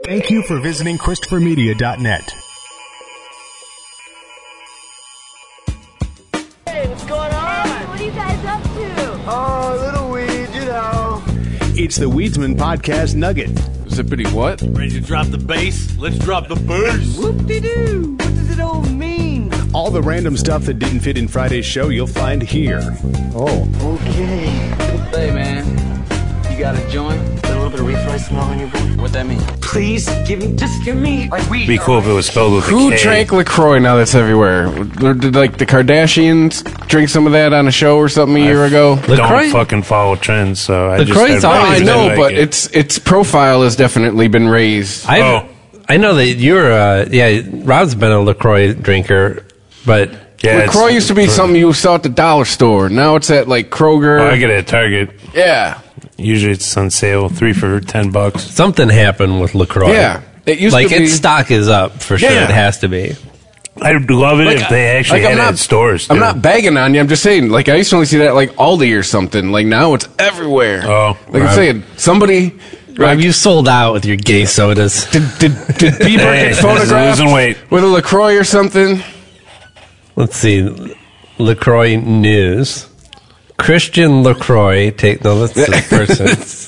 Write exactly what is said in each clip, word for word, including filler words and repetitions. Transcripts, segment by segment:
Thank you for visiting Christopher Media dot net. Hey, what's going on? Hey, what are you guys up to? Oh, little weed, you know. It's the Weedsman Podcast Nugget. Zippity what? Ready to drop the bass? Let's drop the bass. Whoop-de-doo. What does it all mean? All the random stuff that didn't fit in Friday's show you'll find here. Oh, okay. Hey, man. You got a joint? Got a little bit of reef smell on your boy? What that mean? Please, give me, just give me like weed. It'd be cool if it was spelled with Who a K. drank LaCroix now that's everywhere? Did, like, the Kardashians drink some of that on a show or something a year ago? Don't fucking follow trends, so I LaCroix's just... always I know, like but it. its its profile has definitely been raised. I Oh. I know that you're, uh, yeah, Rob's been a LaCroix drinker, but Yeah, it's- LaCroix used to be something you saw at the dollar store. Now it's at, like, Kroger. Oh, I get it at Target. Yeah. Usually it's on sale, three for ten bucks. something happened with LaCroix. Yeah. It used like to be... its stock is up for sure. Yeah. It has to be. I'd love it Like, if they actually like, had I'm it not- at stores. I'm too. not bagging on you. I'm just saying, like, I used to only see that at, like, Aldi or something. Like, now it's everywhere. Oh, Like right. I'm saying, somebody... Rob, you sold out with your gay sodas. Did, did, did Bieber Hey, get photographed losing weight. with a LaCroix or something? Let's see. LaCroix news. Christian LaCroix. Take no, that's the person.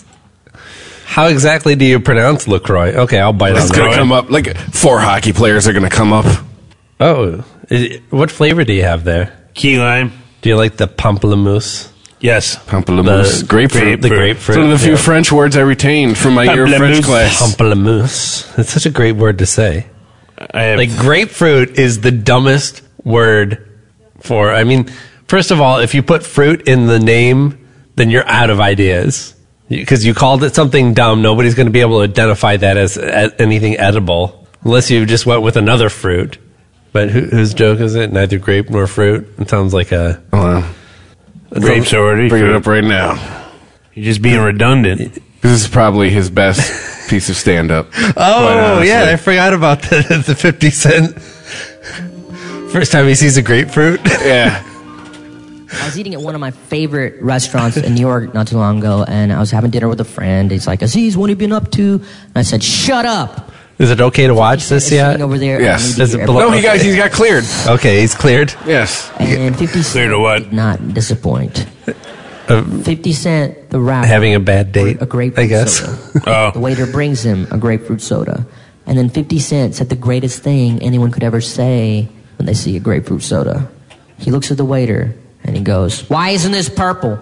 How exactly do you pronounce LaCroix? Okay, I'll bite It's on going to that. come up. Like, four hockey players are going to come up. Oh, is it- what flavor do you have there? Key lime. Do you like the pamplemousse? Yes. Pamplemousse. The- grapefruit. The grapefruit. It's one of the few yeah. French words I retained from my year of French Pamplemousse. class. Pamplemousse. It's such a great word to say. I have, Like grapefruit is the dumbest word for. I mean, first of all, if you put fruit in the name, then you're out of ideas because you called it something dumb. Nobody's going to be able to identify that as, as anything edible unless you just went with another fruit. But who, whose joke is it? Neither grape nor fruit. It sounds like a. Well, grapes already. bring it up right now. You're just being redundant. This is probably his best piece of stand-up. Oh yeah, I forgot about the, the fifty cent. First time he sees a grapefruit. Yeah. I was eating at one of my favorite restaurants in New York not too long ago, and I was having dinner with a friend. He's like, Aziz, what have you been up to? And I said, shut up. Is it okay to watch this He's yet? sitting over there. Yes. and I Does need it to hear belong- No, he got, he's got cleared. Okay, he's cleared. Yes. And fifty Cent Clear to what? did not disappoint. Uh, fifty Cent, the rapper, having a bad date, a grapefruit I guess. soda. Oh. The waiter brings him a grapefruit soda. And then fifty Cent said the greatest thing anyone could ever say when they see a grapefruit soda. He looks at the waiter and he goes, why isn't this purple?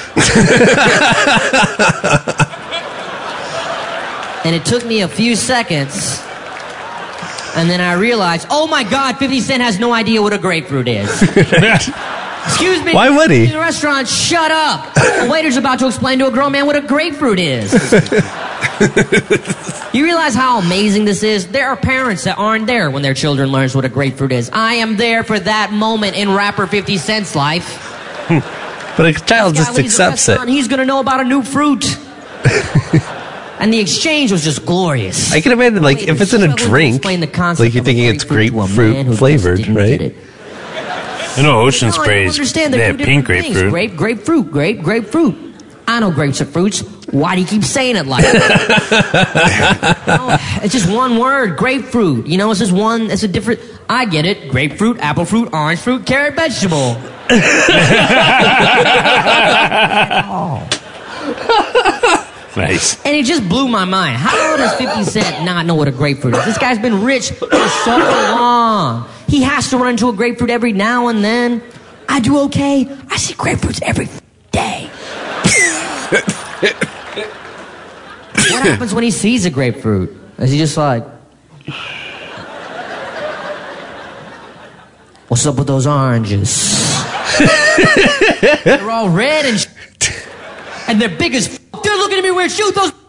And it took me a few seconds. And then I realized, oh my God, fifty Cent has no idea what a grapefruit is. Excuse me. Why would he? In the restaurant, shut up. The waiter's about to explain to a grown man what a grapefruit is. You realize how amazing this is? There are parents that aren't there when their children learns what a grapefruit is. I am there for that moment in rapper fifty Cent's life. But a child Yeah, just when he's at a accepts it. restaurant, he's going to know about a new fruit. And the exchange was just glorious. I can imagine, like, Wait, if it's in a struggle to drink, explain the concept like you're of a thinking it's grapefruit to a man who grapefruit just flavored, didn't right? get it. I know Ocean No, I don't Spray's, understand. they They're have two pink different things. grapefruit. Grape, grapefruit, grape, grapefruit. I know grapes are fruits. Why do you keep saying it like that? No, it's just one word, grapefruit. You know, it's just one, it's a different, I get it. Grapefruit, apple fruit, orange fruit, carrot, vegetable. Oh. Nice. And it just blew my mind. How does fifty Cent not know what a grapefruit is? This guy's been rich for so long. He has to run into a grapefruit every now and then. I do okay. I see grapefruits every day. What happens when he sees a grapefruit? Is he just like, what's up with those oranges? They're all red and sh- and they're big as f- they're looking at me weird. Shoot those.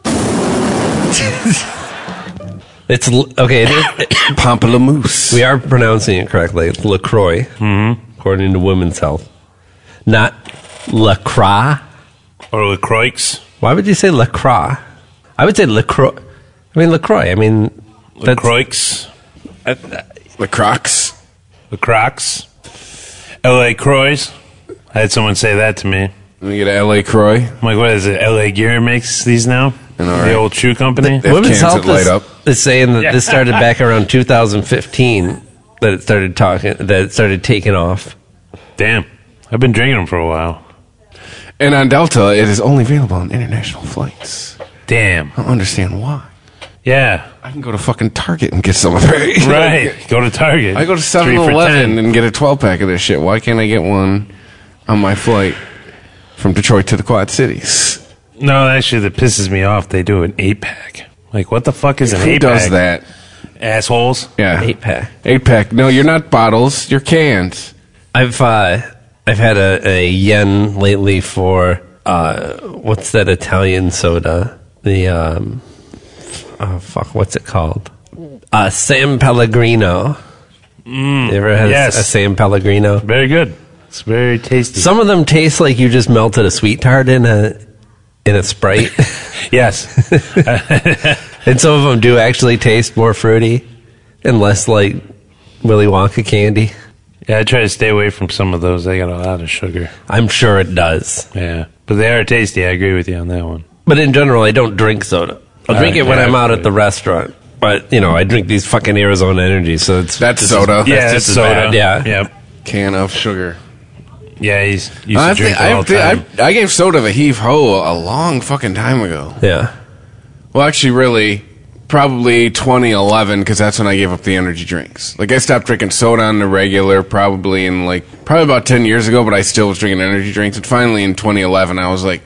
It's l- okay. It is, Pamplemousse. we are pronouncing it correctly. It's LaCroix, according to Women's Health, not LaCroix. Or LaCroix. Why would you say LaCroix? I would say LaCroix. I mean LaCroix. I mean that's- LaCroix. LaCroix. LaCroix. L A Croix. I had someone say that to me. Let me get an L A Croix. I'm like, what is it? L A Gear makes these now? I know, The right? old shoe company? They have Women's cans Health that light is, up. is saying that this started back around two thousand fifteen. That it started talking. That it started taking off. Damn, I've been drinking them for a while. And on Delta, it is only available on international flights. Damn. I don't understand why. Yeah. I can go to fucking Target and get some of it. Right. Go to Target. I go to seven eleven and get a twelve pack of this shit. Why can't I get one on my flight from Detroit to the Quad Cities? No, actually, that pisses me off. They do an eight pack. Like, what the fuck is an Who eight does pack? that? Assholes. Yeah. Eight pack. Eight pack. No, you're not bottles. You're cans. I've uh, I've had a, a yen lately for uh, what's that Italian soda? The um, oh fuck, what's it called? Uh, San Pellegrino. Mm, you ever had yes. a, a San Pellegrino? Very good. It's very tasty. Some of them taste like you just melted a sweet tart in a in a Sprite. Yes. And some of them do actually taste more fruity and less like Willy Wonka candy. Yeah, I try to stay away from some of those. They got a lot of sugar. I'm sure it does. Yeah. But they are tasty. I agree with you on that one. But in general, I don't drink soda. I'll Uh, drink it when yeah, I'm out right. at the restaurant. But, you know, I drink these fucking Arizona Energy, so it's... That's just soda. as- Yeah, that's it's just as soda. bad, yeah. Yep. Can of sugar. Yeah, he's used I, to drink think- it all I, the time. I, I gave soda the heave ho a long fucking time ago. Yeah. Well, actually, really, probably twenty eleven, because that's when I gave up the energy drinks. Like, I stopped drinking soda on the regular probably in, like, probably about ten years ago, but I still was drinking energy drinks. And finally, in twenty eleven, I was like,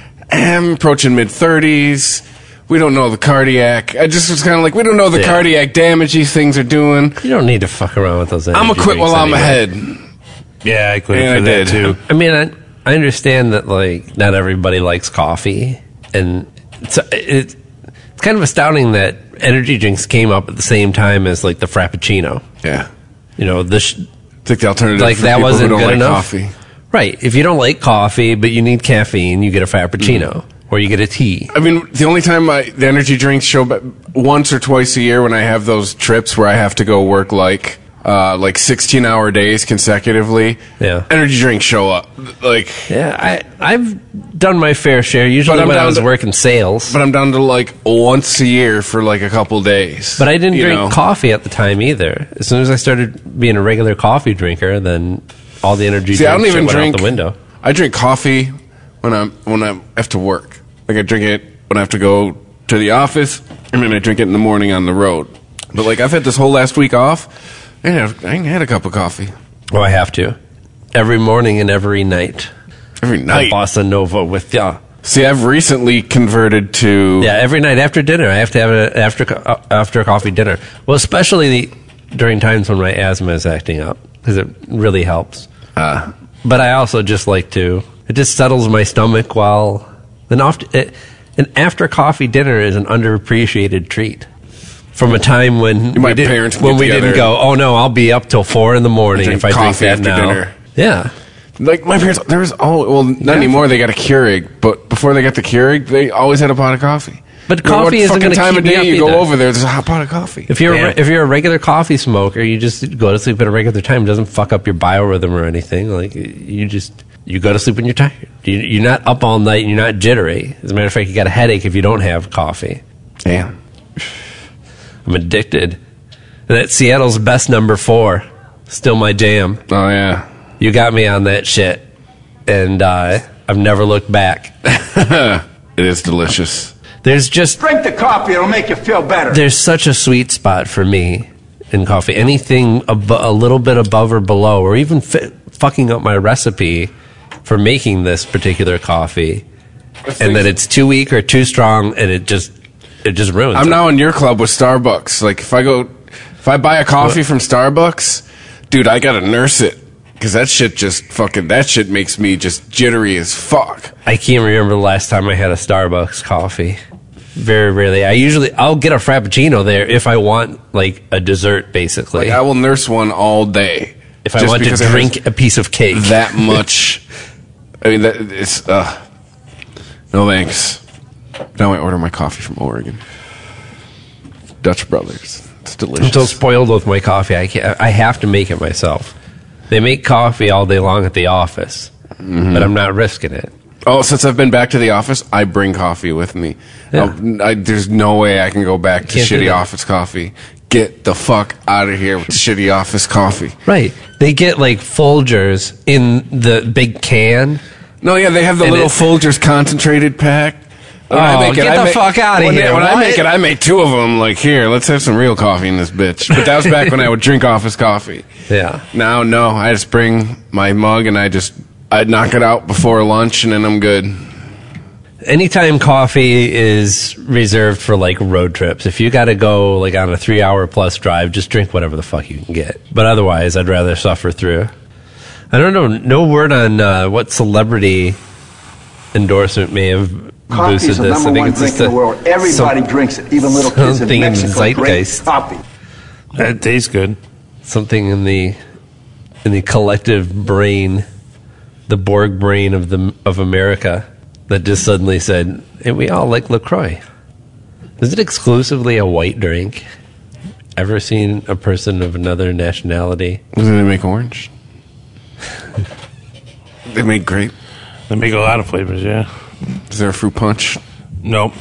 I'm approaching mid-thirties. We don't know the cardiac. I just was kind of like, we don't know the Yeah. cardiac damage these things are doing. You don't need to fuck around with those energy I'm going to quit drinks while I'm anyway. ahead. Yeah, I quit And for I that did. too. I mean, I, I understand that, like, not everybody likes coffee. And it's, it, it's kind of astounding that energy drinks came up at the same time as, like, the Frappuccino. Yeah. You know, this... It's like the alternative Like, for that people wasn't who don't good like enough? coffee. Right. If you don't like coffee, but you need caffeine, you get a Frappuccino. Or you get a tea. I mean, the only time I, the energy drinks show up once or twice a year when I have those trips where I have to go work like uh, like sixteen hour days consecutively. Yeah. Energy drinks show up. Like, Yeah, I, I've done my fair share, usually But I'm when I down was to- working sales. but I'm down to like once a year for like a couple days. But I didn't you drink know? coffee at the time either. As soon as I started being a regular coffee drinker, then all the energy See, I don't drinks even shit went drink out the window. I drink coffee when I'm when I have to work. Like I drink it when I have to go to the office, and then I drink it in the morning on the road. But like I've had this whole last week off. I ain't, I ain't had a cup of coffee Oh, I have to. Every morning and every night. every A night. bossa nova with ya. See, I've recently converted to Yeah, every night after dinner. I have to have an after, co- uh, after coffee dinner. Well, especially the, during times when my asthma is acting up, because it really helps. Uh, But I also just like to, it just settles my stomach while, an, oft, it, an after coffee dinner is an underappreciated treat. From a time when My we, did, parents would when get we together didn't go, oh no, I'll be up till four in the morning drink if I drink coffee that after now. dinner. Yeah. like my parents, there was oh well, not anymore. They got a Keurig, but before they got the Keurig, they always had a pot of coffee. But No matter coffee what isn't fucking going to time keep of me day up you go either. over there. There's a hot pot of coffee. If you're a, Yeah. re- if you're a regular coffee smoker, you just go to sleep at a regular time. It doesn't fuck up your biorhythm or anything. Like you just you go to sleep when you're tired. You, you're not up all night and you're not jittery. As a matter of fact, you got a headache if you don't have coffee. Damn. I'm addicted. And that Seattle's best number four, still my jam. Oh yeah. You got me on that shit, and uh, I've never looked back. It is delicious. There's just Drink the coffee, it'll make you feel better. there's such a sweet spot for me in coffee. Anything ab- a little bit above or below, or even fi- fucking up my recipe for making this particular coffee, and that it's too weak or too strong, and it just it just ruins I'm it. now in your club with Starbucks. Like if I go, if I buy a coffee from Starbucks, dude, I gotta nurse it because that shit just fucking that shit makes me just jittery as fuck. I can't remember the last time I had a Starbucks coffee. Very rarely. I usually I'll get a Frappuccino there if I want like a dessert, basically. Like I will nurse one all day if I just want to because it has drink a piece of cake. that much. I mean, that it's uh, no thanks. Now I order my coffee from Oregon, Dutch Brothers. It's delicious. I'm so spoiled with my coffee. I can't, I have to make it myself. They make coffee all day long at the office, Mm-hmm. but I'm not risking it. Oh, since I've been back to the office, I bring coffee with me. Yeah. I'll- I, there's no way I can go back to Can't do shitty that. office coffee. Get the fuck out of here with shitty office coffee. Right. They get like Folgers in the big can. No, yeah, they have the And little it- Folgers concentrated pack. When Oh, get the fuck outta when, here. When I What? make it, I make two of them. Like, here, let's have some real coffee in this bitch. But that was back when I would drink office coffee. Yeah. Now, no, I just bring my mug and I just I knock it out before lunch, and then I'm good. Anytime coffee is reserved for like road trips, if you got to go like on a three hour plus drive, just drink whatever the fuck you can get. But otherwise, I'd rather suffer through. I don't know. No word on uh, what celebrity endorsement may have Coffee boosted is the this. number I think one it's drink just in a- the world. Everybody some- drinks it, even little kids in something in the Mexico drink zeitgeist. coffee. That tastes good. Something in the in the collective brain, the Borg brain of the of America, that just suddenly said, "Hey, we all like LaCroix." Is it exclusively a white drink? Ever seen a person of another nationality? Do they make orange? They make grape. They make a lot of flavors, yeah. Is there a fruit punch? Nope.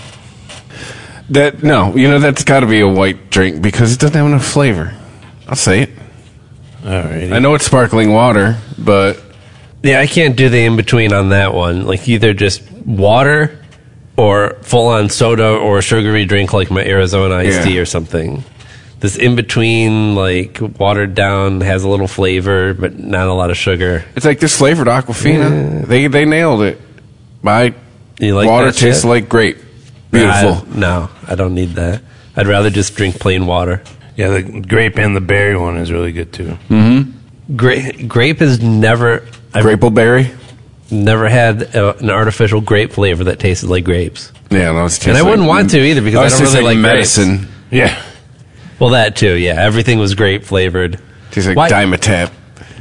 That no, you know that's got to be a white drink because it doesn't have enough flavor. I'll say it. Alrighty. I know it's sparkling water, but Yeah, I can't do the in between on that one. Like either just water or full on soda or a sugary drink like my Arizona iced Yeah. tea or something. This in between, like watered down, has a little flavor but not a lot of sugar. it's like this flavored Aquafina. They they nailed it. My You like water that tastes shit? like grape. Beautiful. I- no, I don't need that. I'd rather just drink plain water. Yeah, the grape and the berry one is really good too. Gra- grape is never. I've Grapelberry. never had a, an artificial grape flavor that tasted like grapes. Yeah, no, it's And I wouldn't want to either because I don't really like medicine. Yeah. Well, that too. Yeah, everything was grape flavored. Tastes like Why- Dimetapp.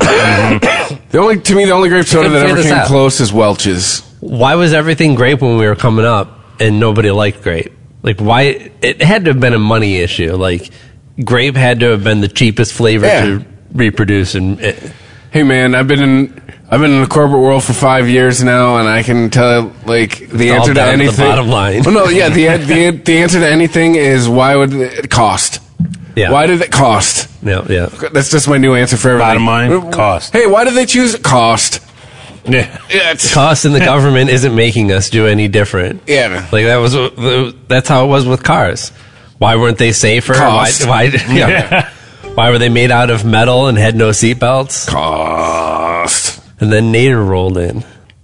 The only to me, the only grape soda couldn't that figure ever this came out. close is Welch's. Why was everything grape when we were coming up and nobody liked grape? Like, why? It had to have been a money issue. Like, grape had to have been the cheapest flavor Yeah. to reproduce. And it, Hey man, I've been in I've been in the corporate world for five years now, and I can tell like the all answer to down to the anything. bottom line. Well, no, yeah, the the the answer to anything is why would it cost? yeah. Why did it cost? Yeah, yeah. That's just my new answer for everything. Bottom line, cost. Hey, why did they choose cost? Yeah. Yeah, it's, Cost in the government isn't making us do any different. yeah. Like that was the- that's how it was with cars. Why weren't they safer? Cost. Why? Why, yeah. Why were they made out of metal and had no seatbelts? Cost. And then Nader rolled in.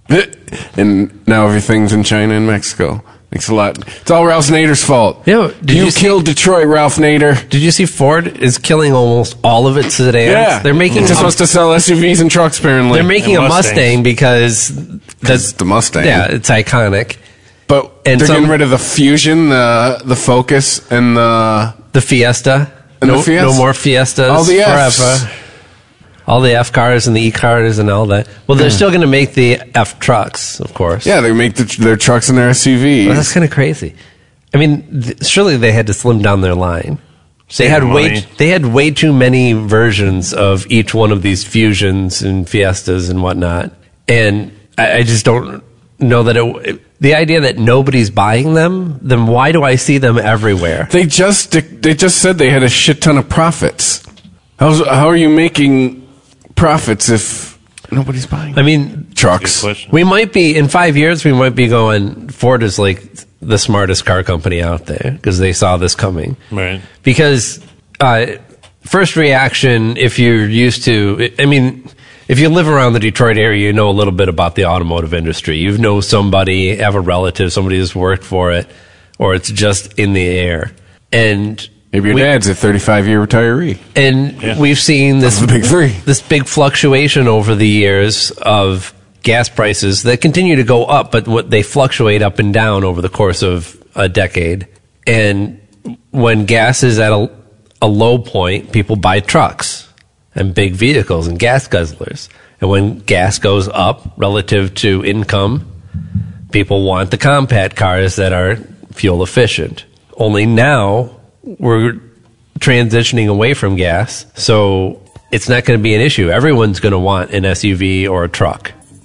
And now everything's in China and Mexico. Thanks a lot. It's all Ralph Nader's fault. Yeah, did you, you see- killed Detroit, Ralph Nader. Did you see Ford is killing almost all of its sedans? Yeah, they're making It just a, wants to sell S U Vs and trucks. Apparently, they're making a And Mustang Mustangs. because that's the Mustang. yeah, it's iconic. But And they're some- getting rid of the Fusion, the the Focus, and the The Fiesta, And no, the Fiesta? no more Fiestas all the Fs. forever. All the F cars and the E cars and all that. Well, they're still going to make the F trucks, of course. Yeah, they make the, their trucks and their S U Vs. Well, that's kind of crazy. I mean, th- surely they had to slim down their line. They had way money. they had way too many versions of each one of these Fusions and Fiestas and whatnot, and I, I just don't know that it. The idea that nobody's buying them, then why do I see them everywhere? They just they just said they had a shit ton of profits. How's how are you making profits if nobody's buying I mean, trucks? Good question. we might be in five years. We might be going. Ford is like the smartest car company out there because they saw this coming. Right. Because uh, first reaction, if you're used to, I mean, if you live around the Detroit area, you know a little bit about the automotive industry. You know somebody, have a relative, somebody who's worked for it, or it's just in the air. And Maybe your we- dad's a thirty-five year retiree. and Yeah. we've seen this That's the big three. this big fluctuation over the years of gas prices that continue to go up, but what they fluctuate up and down over the course of a decade. And when gas is at a, a low point, people buy trucks and big vehicles and gas guzzlers. And when gas goes up relative to income, people want the compact cars that are fuel efficient. Only now we're transitioning away from gas, so it's not going to be an issue. Everyone's going to want an S U V or a truck.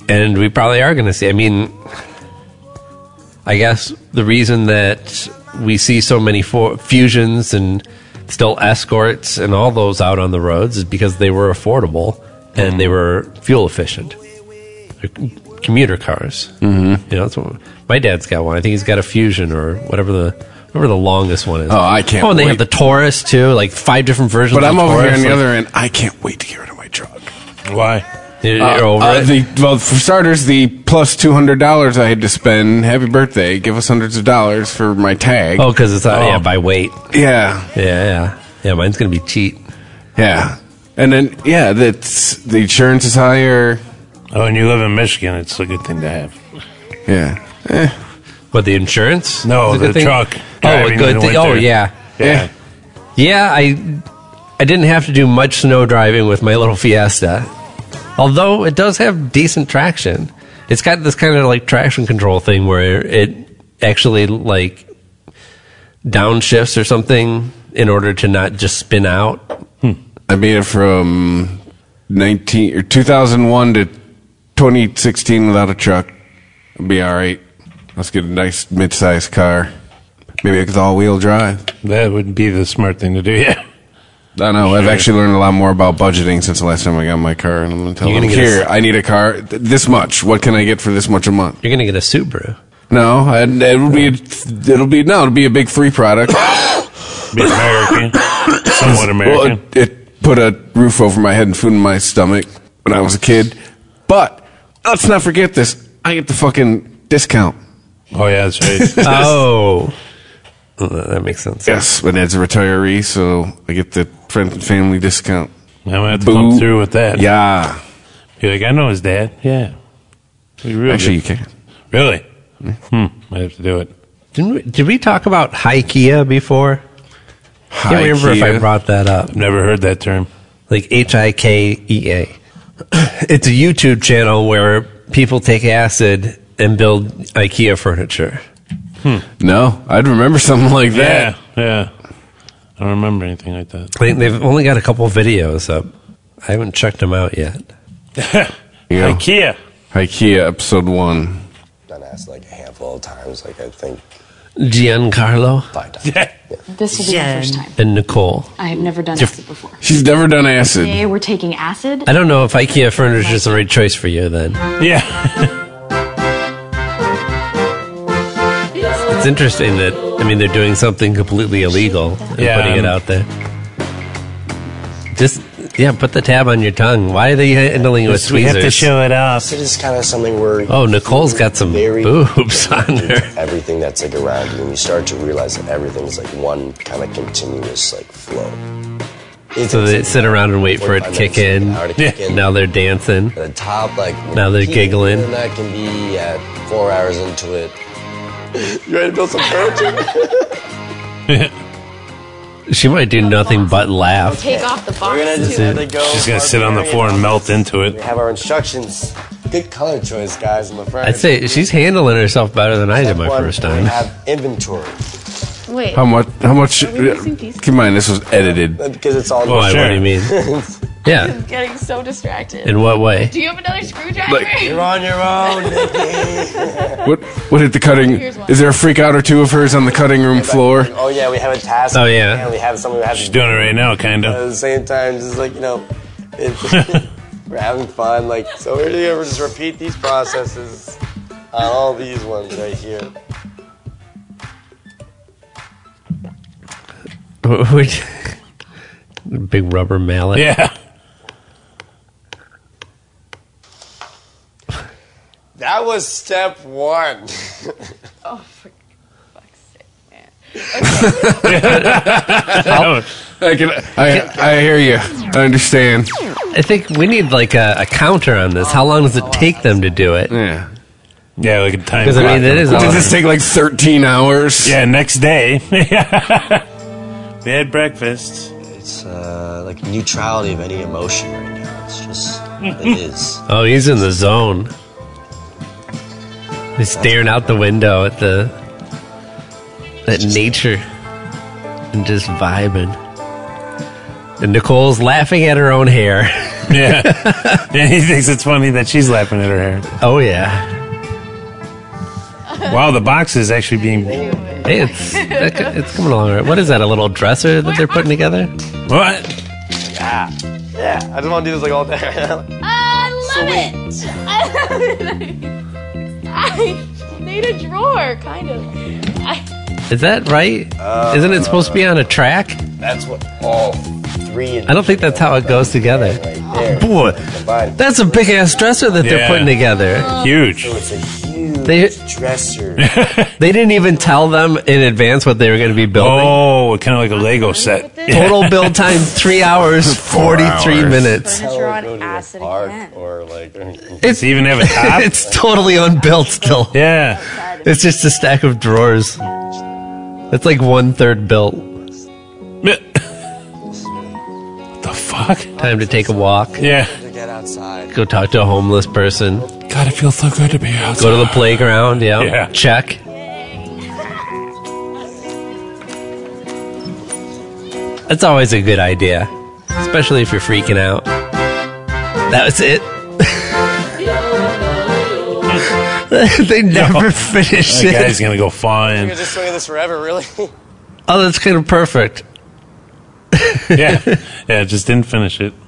And we probably are going to see. I mean, I guess the reason that we see so many for- fusions and still escorts and all those out on the roads is because they were affordable and they were fuel efficient. They're commuter cars. Mm-hmm. You know, that's what, my dad's got one. I think he's got a Fusion or whatever the whatever the longest one is. Oh, I can't. Oh, and they wait. have the Taurus too, like five different versions. But of I'm the over Taurus, here on the like, other end. I can't wait to get rid of my truck. Why? You're Uh, over uh, it. the, well, for starters, the plus two hundred dollars I had to spend. Happy birthday! Give us hundreds of dollars for my tag. Oh, because it's uh, Oh. yeah by weight. yeah, Yeah, yeah, yeah. Mine's gonna be cheap. yeah. And then yeah, that's the insurance is higher. Oh, and you live in Michigan. It's a good thing to have. Yeah. Eh. But the insurance? No, is a good the thing? truck. Oh, a driving in good the thing. Oh, winter. yeah. Yeah. Yeah, I I didn't have to do much snow driving with my little Fiesta. Although it does have decent traction. It's got this kind of like traction control thing where it actually like downshifts or something in order to not just spin out. I made it from nineteen or two thousand one to twenty sixteen without a truck. I'll be all right. Let's get a nice mid-sized car. Maybe it's all-wheel drive. That would be the smart thing to do, yeah. I don't know. I've actually learned a lot more about budgeting since the last time I got my car, and I'm going to tell You're them, gonna get a here, s- I need a car. th- This much. What can I get for this much a month? You're going to get a Subaru. No, I, it'll be, it'll be, no, it'll be a big three product. Be American. Somewhat Well, American. it, it put a roof over my head and food in my stomach when I was a kid. But let's not forget this. I get the fucking discount. Oh, yeah, that's right. Oh. Well, that makes sense. Yes, my dad's a retiree, so I get the friend and family discount. I'm going to have to Boo. come through with that. Yeah. Be like, I know his dad. Yeah. He's real Actually, you good. can. Really? Hmm. I have to do it. Didn't we, did we talk about Hikea before? I can't remember if I Hikea. brought that up. Never heard that term. Like H I K E A. It's a YouTube channel where people take acid and build IKEA furniture. No, I'd remember something like Yeah, that. yeah. I don't remember anything like that. They- They've only got a couple videos up. I haven't checked them out yet. Yeah. IKEA. Ikea episode one. Done asked like a handful of times, like I think Giancarlo five times. Yeah. This will be my first time. and Nicole. I have never done Diff- acid before. She's never done acid. Today we're taking acid. I don't know if IKEA furniture is the right choice for you then. Yeah. It's interesting that, I mean, they're doing something completely illegal and Yeah, putting it um, out there. Just, yeah, put the tab on your tongue. Why are they handling it with we have to tweezers? show it off. It is kind of something where Oh, Nicole's got some very boobs on her. everything that's like around you, and you start to realize that everything's like one kind of continuous like flow. It's So they sit around and wait for it to kick in. Hour to kick in. Now they're dancing. At the top, like Now they're peak, giggling. And that can be at four hours into it. You ready to build some furniture? She might do nothing but laugh. Take off the box. We're gonna just too. have to go. She's going to sit on the floor and melt into We it. have our instructions. Good color choice, guys, in the front. I'd say she's handling herself better than I did my One, first We time. have inventory Wait. How much? How much? Are we missing pieces? Keep in mind, this was edited. because it's all. Why, sure. what do you mean? Yeah. I'm getting so distracted. In what way? Do you have another screwdriver? Like- You're on your own, Nikki. What? What hit the cutting? Here's one. Is there a freak out or two of hers on the cutting room floor? Oh yeah, we have a task. Oh, yeah. And we have someone who has She's to doing it right now, kind at of. the same time, just like you know, it's, we're having fun. Like so, we're gonna just repeat these processes on all these ones right here. Which- Big rubber mallet. Yeah. That was step one. Oh, for fuck's sake, man. I can. I. I hear you. I understand. I think we need like a, a counter on this. How long does it take them to do it? Yeah. Yeah, like a time. Because I mean, clock. it is. Does all- this take like thirteen hours? Yeah, next day. We had breakfast. It's uh, like neutrality of any emotion right now. It's just it is. Oh, he's in the zone. He's staring out the window at the at nature and just vibing. And Nicole's laughing at her own hair. Yeah. Yeah, he thinks it's funny that she's laughing at her hair. Oh, yeah. Wow, the box is actually being... Hey, it's it's coming along all right. What is that, a little dresser that they're putting together? What? Yeah. Yeah. I just want to do this like all day. I love it. I love it. I need a drawer, kind of. I, Is that right? Uh, Isn't it supposed to be on a track? That's what all three. I don't think that's how it goes together. Right there. Boy, that's a big ass dresser that they're Yeah. putting together. Huge. So it's a huge They- dresser. They didn't even tell them in advance what they were going to be building. Oh, kind of like a Lego set. Total build time three hours forty-three hours. minutes. furniture on Go to a acid park again. or like. Does it even have a top? It's totally unbuilt still. Yeah. It's just a stack of drawers. It's like one third built. What the fuck? Time to take a walk. Yeah. To get outside. Go talk to a homeless person. God, it feels so good to be outside. Go to the playground. Yeah. Yeah. Check. That's always a good idea, especially if you're freaking out. That was it. They never No. finished That it. guy's gonna go You're fine. gonna just swing at this forever, really? Oh, that's kind of perfect. Yeah. Yeah, just didn't finish it.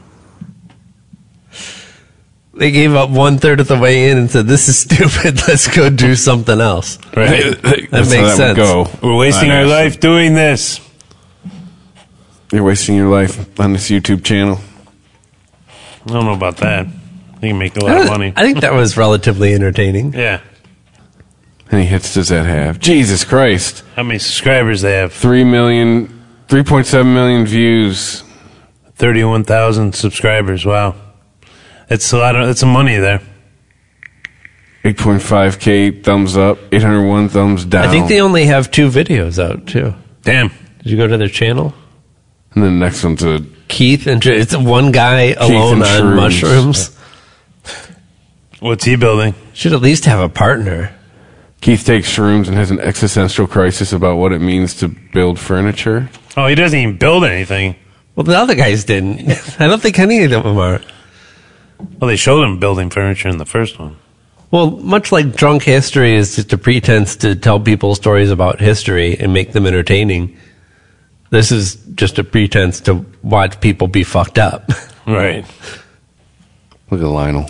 They gave up one third of the way in and said, "This is stupid. Let's go do something else." Right. That That's makes how that sense. would go. We're wasting Not our us. life doing this. You're wasting your life on this YouTube channel. I don't know about that. You can make a I lot of don't- money. I think that was relatively entertaining. Yeah. How many hits does that have? Jesus Christ. How many subscribers they have? Three million, three point seven million views. thirty-one thousand subscribers. Wow. It's a lot of, it's some money there. eight point five K thumbs up, eight hundred one thumbs down. I think they only have two videos out too. Damn. Did you go to their channel? And then the next one's a Keith and Dr- it's one guy alone and on shrooms. mushrooms. What's he building? Should at least have a partner. Keith takes shrooms and has an existential crisis about what it means to build furniture. Oh, he doesn't even build anything. Well, the other guys didn't. I don't think any of them are. Well, they showed him building furniture in the first one. Well, much like drunk history is just a pretense to tell people stories about history and make them entertaining, this is just a pretense to watch people be fucked up. Right. Look at Lionel.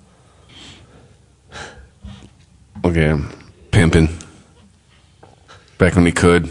Look at him. Pimping. Back when he could.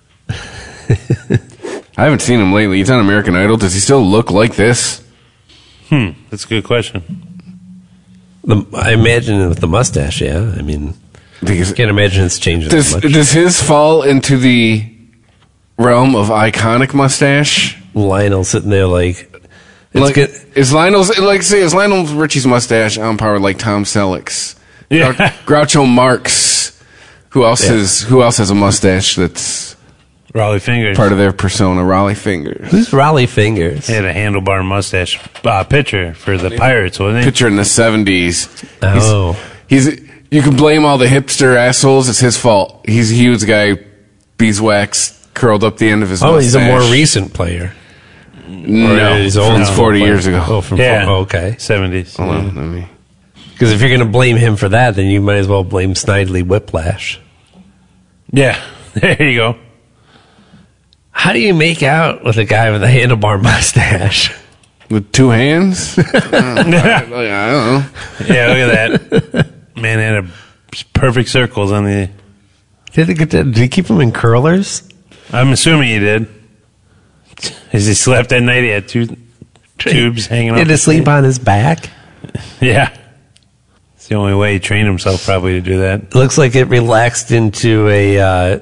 I haven't seen him lately. He's on American Idol. Does he still look like this? Hmm. That's a good question. The, I imagine with the mustache, yeah. I mean, Because I can't imagine it's changing does, that much. does his fall into the realm of iconic mustache? Lionel sitting there like, it's Like, good. is Lionel's, like, say, is Lionel Richie's mustache on par with, like, Tom Selleck's? Yeah. Grou- Groucho Marx. Who else Yeah. is, who else has a mustache that's Raleigh Fingers. part of their persona? Raleigh Fingers. Who's Raleigh Fingers? He had a handlebar mustache uh, pitcher for the Pirates, wasn't he? Picture in the seventies. Oh. He's, he's, you can blame all the hipster assholes. It's his fault. He's a huge guy, beeswax curled up the end of his Oh, mustache. he's a more recent player. No, Or he's from old forty player. years ago. Oh, from Yeah. oh, okay. seventies. Hold on, let me. Because if you're going to blame him for that, then you might as well blame Snidely Whiplash. Yeah. There you go. How do you make out with a guy with a handlebar mustache? With two hands? I don't know. Yeah, look at that. Man had a perfect circles on the... Did he, did he keep him in curlers? I'm assuming he did. As he slept at night, he had two tubes hanging He off. had to sleep on his back? Yeah. It's the only way he trained himself probably to do that. It looks like it relaxed into a... Uh,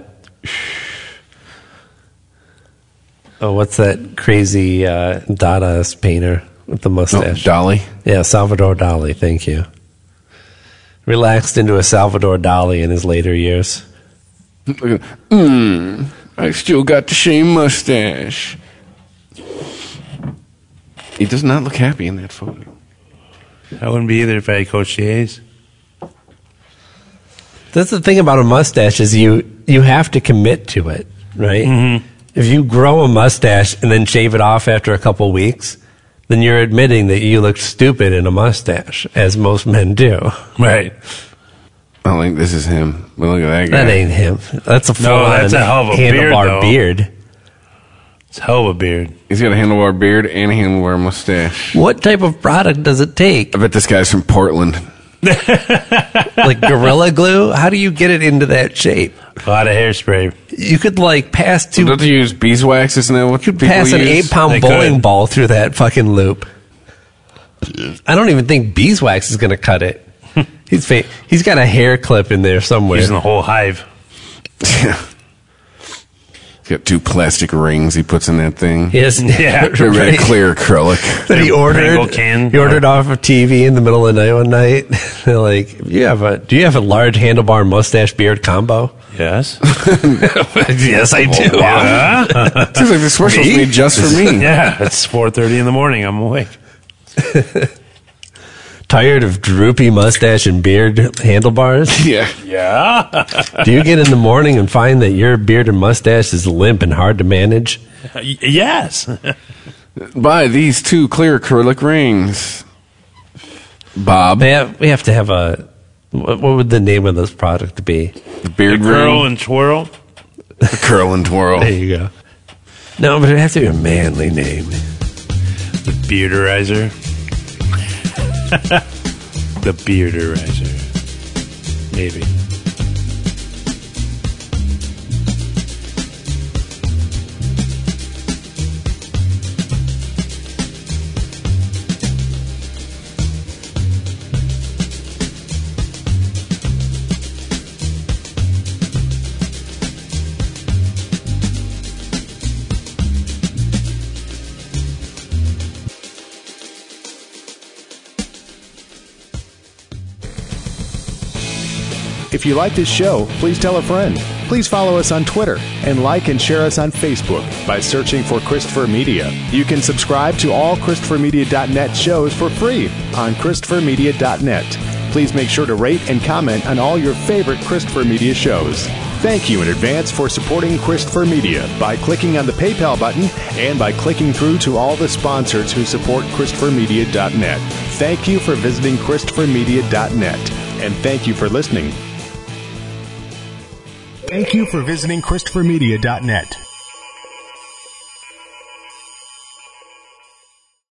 oh, what's that crazy uh, Dadaist painter with the Oh, mustache? Dolly? Yeah, Salvador Dali, thank you. Relaxed into a Salvador Dali in his later years. Mmm, I still got the same mustache. He does not look happy in that photo. I wouldn't be either if I had Coach the A's. That's the thing about a mustache is you you have to commit to it, right? Mm-hmm. If you grow a mustache and then shave it off after a couple weeks, then you're admitting that you look stupid in a mustache, as most men do. Right. I don't think this is him. But look at that guy. That ain't him. That's a full No, that's a hell of a beard, handlebar though. beard. It's a hell of a beard. He's got a handlebar beard and a handlebar mustache. What type of product does it take? I bet this guy's from Portland. Like Gorilla Glue? How do you get it into that shape? A lot of hairspray. You could like pass two. Don't you use beeswax? Isn't that what You could people pass an use? eight-pound They bowling could. ball through that fucking loop. I don't even think beeswax is going to cut it. He's fa- he's got a hair clip in there somewhere. Using the whole hive. Yeah. He's got two plastic rings he puts in that thing. Yes, Yeah. They're very right. clear acrylic. That he Pringle ordered. can. He ordered off of T V in the middle of the night one night. They're like, "You have a? Do you have a large handlebar mustache beard combo?" Yes. Yes, I do. Yeah. Seems like this commercial's Me? made just for me. Yeah. It's four thirty in the morning. I'm awake. Tired of droopy mustache and beard handlebars? Yeah. Yeah. Do you get in the morning and find that your beard and mustache is limp and hard to manage? Y- yes. Buy these two clear acrylic rings. Bob. They have, we have to have a. What, what would the name of this product be? The beard Curl ring. and twirl. The curl and twirl. There you go. No, but it has to be a manly name. The bearderizer. The bearderizer. Maybe. If you like this show, please tell a friend. Please follow us on Twitter and like and share us on Facebook by searching for Christopher Media. You can subscribe to all Christopher Media dot net shows for free on Christopher Media dot net. Please make sure to rate and comment on all your favorite Christopher Media shows. Thank you in advance for supporting Christopher Media by clicking on the PayPal button and by clicking through to all the sponsors who support Christopher Media dot net. Thank you for visiting Christopher Media dot net, and thank you for listening. Thank you for visiting Christopher Media dot net.